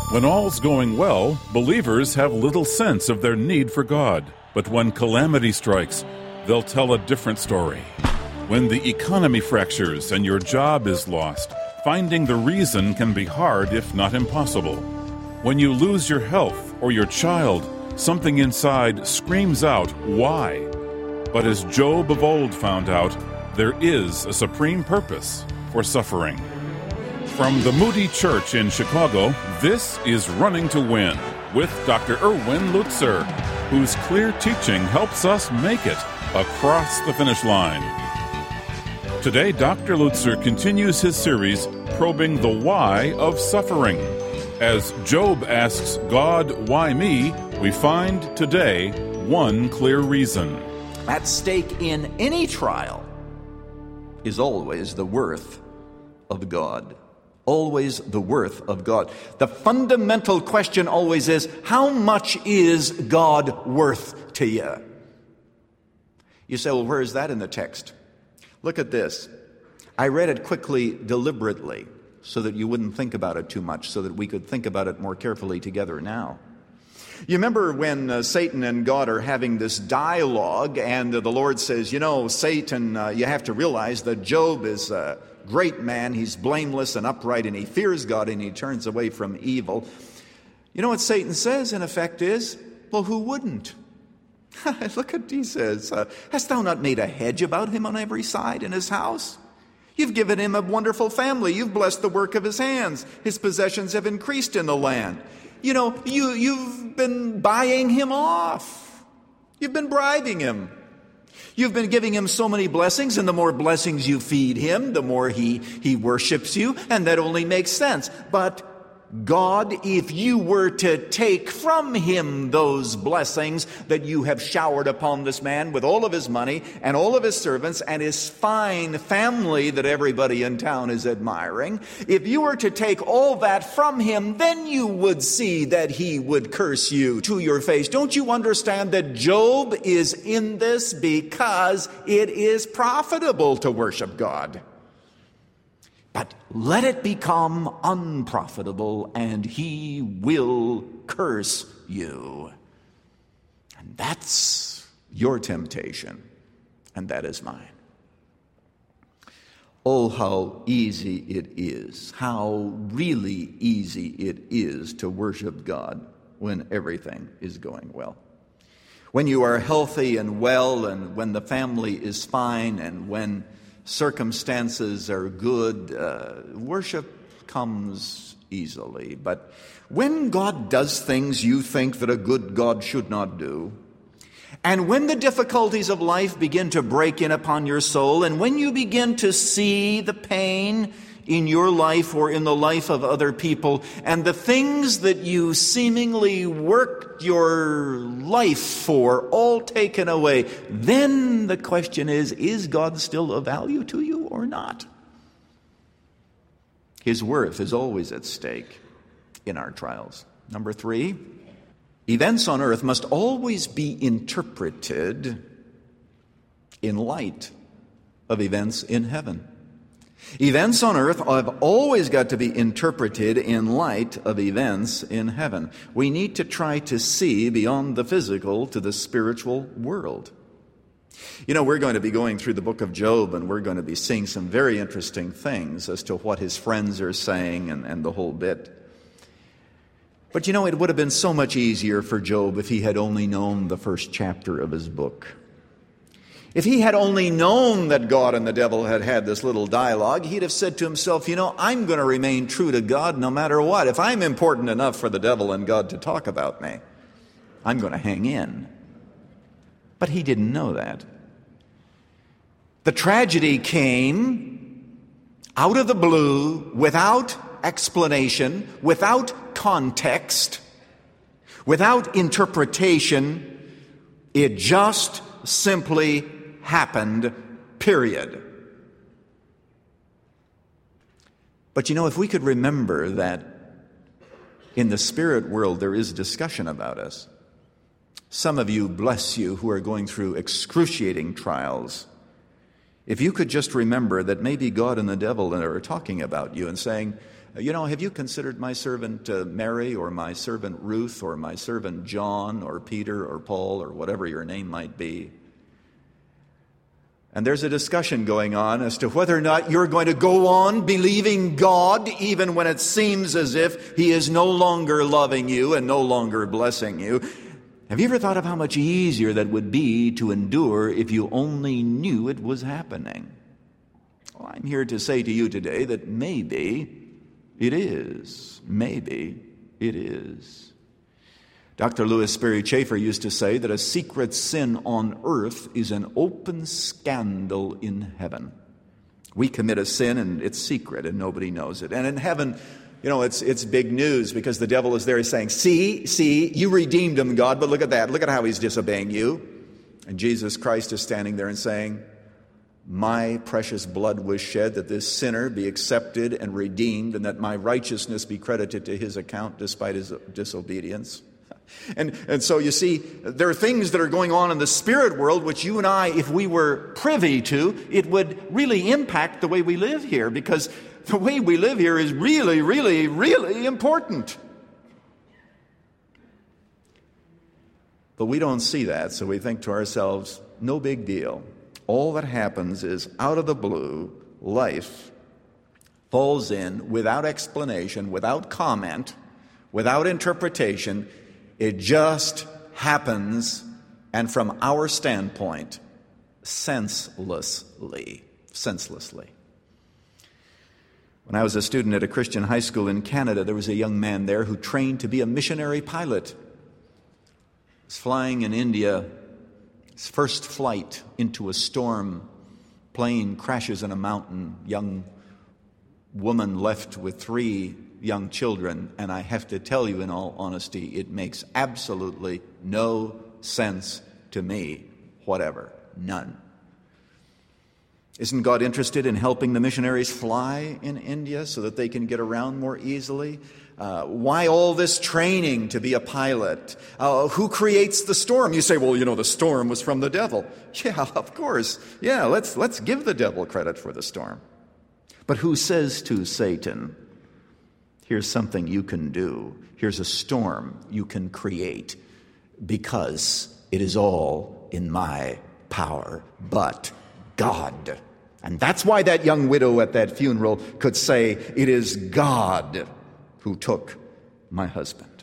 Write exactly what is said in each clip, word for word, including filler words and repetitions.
When all's going well, believers have little sense of their need for God. But when calamity strikes, they'll tell a different story. When the economy fractures and your job is lost, finding the reason can be hard, if not impossible. When you lose your health or your child, something inside screams out, "Why?" But as Job of old found out, there is a supreme purpose for suffering. From the Moody Church in Chicago, this is Running to Win with Doctor Erwin Lutzer, whose clear teaching helps us make it across the finish line. Today, Doctor Lutzer continues his series, Probing the Why of Suffering. As Job asks God, "Why me?" we find today one clear reason. At stake in any trial is always the worth of God. Always the worth of God. The fundamental question always is, how much is God worth to you? You say, well, where is that in the text? Look at this. I read it quickly, deliberately, so that you wouldn't think about it too much, so that we could think about it more carefully together now. You remember when uh, Satan and God are having this dialogue, and uh, the Lord says, you know, Satan, uh, you have to realize that Job is a great man. He's blameless and upright, and he fears God, and he turns away from evil. You know what Satan says, in effect, is, well, who wouldn't? Look what he says. Uh, Hast thou not made a hedge about him on every side in his house? You've given him a wonderful family. You've blessed the work of his hands. His possessions have increased in the land. You know, you, you've been buying him off. You've been bribing him. You've been giving him so many blessings, and the more blessings you feed him, the more he, he worships you, and that only makes sense. But God, if you were to take from him those blessings that you have showered upon this man with all of his money and all of his servants and his fine family that everybody in town is admiring, if you were to take all that from him, then you would see that he would curse you to your face. Don't you understand that Job is in this because it is profitable to worship God? But let it become unprofitable, and he will curse you. And that's your temptation, and that is mine. Oh, how easy it is, how really easy it is to worship God when everything is going well. When you are healthy and well, and when the family is fine, and when circumstances are good, uh, worship comes easily. But when God does things you think that a good God should not do, and when the difficulties of life begin to break in upon your soul, and when you begin to see the pain in your life or in the life of other people, and the things that you seemingly worked your life for all taken away, then the question is, is God still of value to you or not? His worth is always at stake in our trials. Number three, events on earth must always be interpreted in light of events in heaven. Events on earth have always got to be interpreted in light of events in heaven. We need to try to see beyond the physical to the spiritual world. You know, we're going to be going through the book of Job, and we're going to be seeing some very interesting things as to what his friends are saying and, and the whole bit. But you know, it would have been so much easier for Job if he had only known the first chapter of his book. If he had only known that God and the devil had had this little dialogue, he'd have said to himself, you know, I'm going to remain true to God no matter what. If I'm important enough for the devil and God to talk about me, I'm going to hang in. But he didn't know that. The tragedy came out of the blue, without explanation, without context, without interpretation. It just simply happened, period. But you know, if we could remember that in the spirit world there is discussion about us. Some of you, bless you, who are going through excruciating trials, if you could just remember that maybe God and the devil are talking about you and saying, you know, have you considered my servant uh, Mary or my servant Ruth or my servant John or Peter or Paul or whatever your name might be? And there's a discussion going on as to whether or not you're going to go on believing God even when it seems as if He is no longer loving you and no longer blessing you. Have you ever thought of how much easier that would be to endure if you only knew it was happening? Well, I'm here to say to you today that maybe it is. Maybe it is. Doctor Lewis Sperry Chafer used to say that a secret sin on earth is an open scandal in heaven. We commit a sin and it's secret and nobody knows it. And in heaven, you know, it's it's big news because the devil is there. He's saying, see, see, you redeemed him, God, but look at that. Look at how he's disobeying you. And Jesus Christ is standing there and saying, my precious blood was shed that this sinner be accepted and redeemed and that my righteousness be credited to his account despite his disobedience. And, and so you see, there are things that are going on in the spirit world which you and I, if we were privy to, it would really impact the way we live here, because the way we live here is really, really, really important. But we don't see that, so we think to ourselves, no big deal. All that happens is out of the blue, life falls in without explanation, without comment, without interpretation. It just happens, and from our standpoint, senselessly. Senselessly. When I was a student at a Christian high school in Canada, there was a young man there who trained to be a missionary pilot. He was flying in India. His first flight into a storm. Plane crashes in a mountain. Young woman left with three young children, and I have to tell you in all honesty, it makes absolutely no sense to me whatever. None. Isn't God interested in helping the missionaries fly in India so that they can get around more easily? Uh, why all this training to be a pilot? Uh, who creates the storm? You say, well, you know, the storm was from the devil. Yeah, of course. Yeah, let's let's give the devil credit for the storm. But who says to Satan, here's something you can do. Here's a storm you can create because it is all in my power, but God. And that's why that young widow at that funeral could say, it is God who took my husband.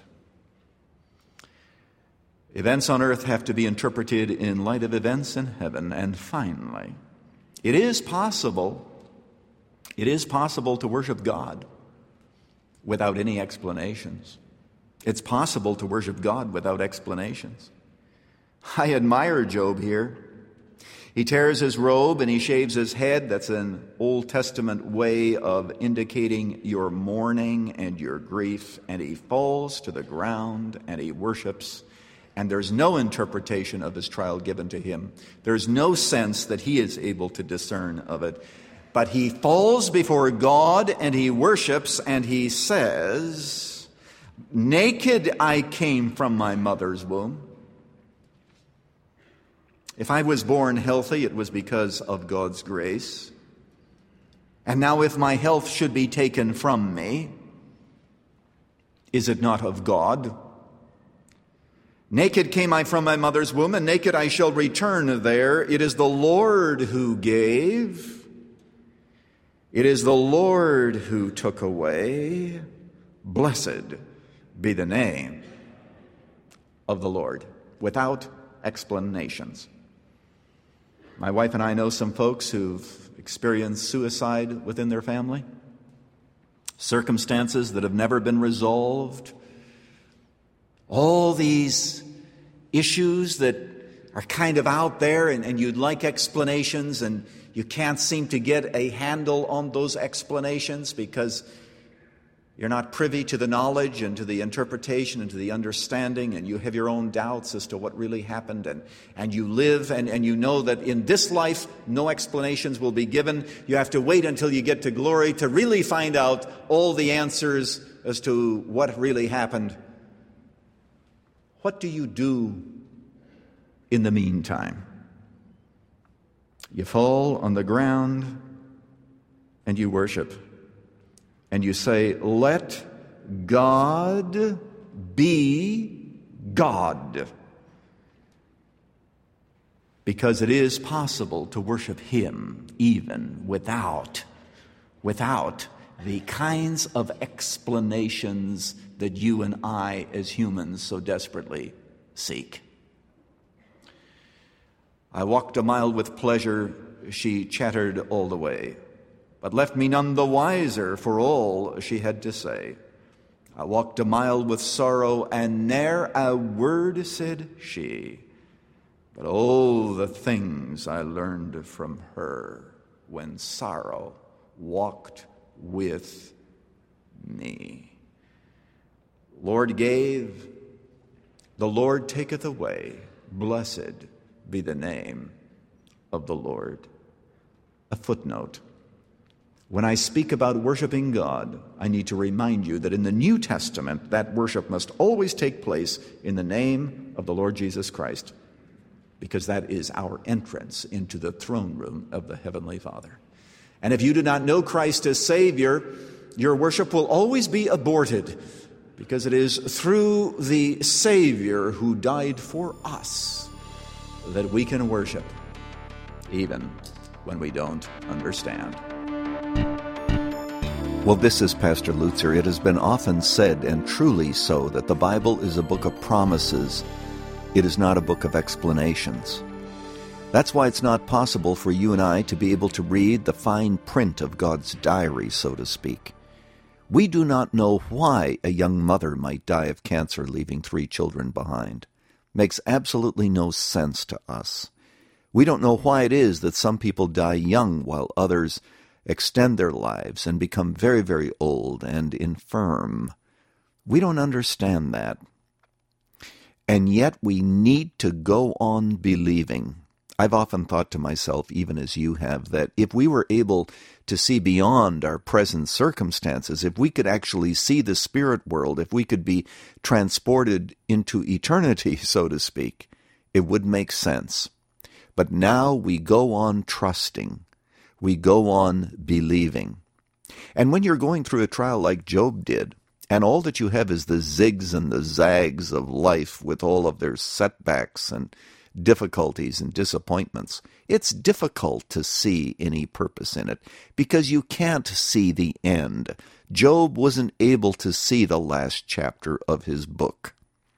Events on earth have to be interpreted in light of events in heaven. And finally, it is possible, it is possible to worship God without any explanations. It's possible to worship God without explanations. I admire Job here. He tears his robe and he shaves his head. That's an Old Testament way of indicating your mourning and your grief. And he falls to the ground and he worships. And there's no interpretation of his trial given to him. There's no sense that he is able to discern of it. But he falls before God and he worships and he says, naked I came from my mother's womb. If I was born healthy, it was because of God's grace. And now if my health should be taken from me, is it not of God? Naked came I from my mother's womb, and naked I shall return there. It is the Lord who gave. It is the Lord who took away. Blessed be the name of the Lord. Without explanations. My wife and I know some folks who've experienced suicide within their family. Circumstances that have never been resolved. All these issues that are kind of out there and, and you'd like explanations and you can't seem to get a handle on those explanations because you're not privy to the knowledge and to the interpretation and to the understanding, and you have your own doubts as to what really happened, and, and you live and, and you know that in this life no explanations will be given. You have to wait until you get to glory to really find out all the answers as to what really happened. What do you do in the meantime? You fall on the ground and you worship. and you say, let God be God. Because it is possible to worship Him even without, without the kinds of explanations that you and I as humans so desperately seek. I walked a mile with pleasure, she chattered all the way, but left me none the wiser for all she had to say. I walked a mile with sorrow, and ne'er a word said she. But oh, the things I learned from her when sorrow walked with me. Lord gave, the Lord taketh away. Blessed be the name of the Lord. A footnote. When I speak about worshiping God, I need to remind you that in the New Testament, that worship must always take place in the name of the Lord Jesus Christ, because that is our entrance into the throne room of the Heavenly Father. And if you do not know Christ as Savior, your worship will always be aborted, because it is through the Savior who died for us that we can worship, even when we don't understand. Well, this is Pastor Lutzer. It has been often said, and truly so, that the Bible is a book of promises. It is not a book of explanations. That's why it's not possible for you and I to be able to read the fine print of God's diary, so to speak. We do not know why a young mother might die of cancer, leaving three children behind. Makes absolutely no sense to us. We don't know why it is that some people die young while others extend their lives and become very, very old and infirm. We don't understand that. And yet we need to go on believing. I've often thought to myself, even as you have, that if we were able to see beyond our present circumstances, if we could actually see the spirit world, if we could be transported into eternity, so to speak, it would make sense. But now we go on trusting. We go on believing. And when you're going through a trial like Job did, and all that you have is the zigs and the zags of life with all of their setbacks and difficulties and disappointments, it's difficult to see any purpose in it because you can't see the end. Job wasn't able to see the last chapter of his book.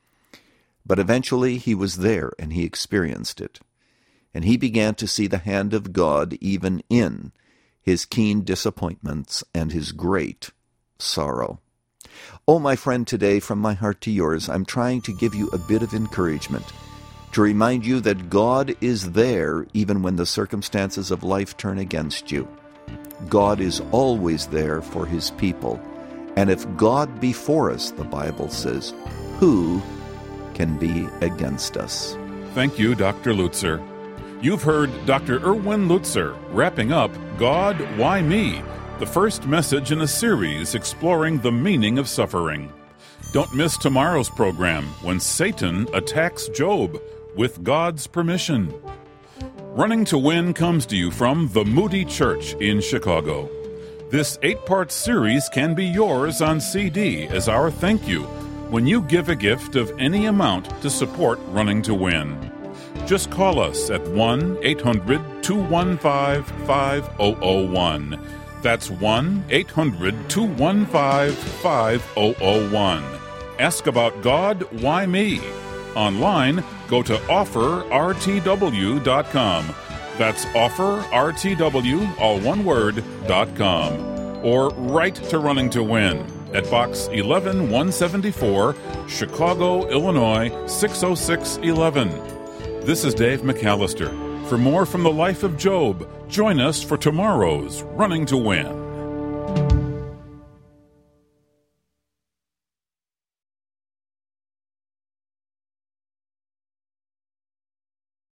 But eventually he was there and he experienced it. And he began to see the hand of God even in his keen disappointments and his great sorrow. Oh, my friend, today, from my heart to yours, I'm trying to give you a bit of encouragement, to remind you that God is there even when the circumstances of life turn against you. God is always there for his people. And if God be for us, the Bible says, who can be against us? Thank you, Doctor Lutzer. You've heard Doctor Erwin Lutzer wrapping up God, Why Me?, the first message in a series exploring the meaning of suffering. Don't miss tomorrow's program when Satan attacks Job with God's permission. Running to Win comes to you from the Moody Church in Chicago. This eight-part series can be yours on C D as our thank you when you give a gift of any amount to support Running to Win. Just call us at one eight hundred two one five five zero zero one. That's one eight hundred two one five five zero zero one. Ask about God, Why Me? Online, go to offer r t w dot com. That's offer r t w, all one word, dot com. Or write to Running to Win at Box eleven one seventy-four, Chicago, Illinois six oh six one one. This is Dave McAllister. For more from the life of Job, join us for tomorrow's Running to Win.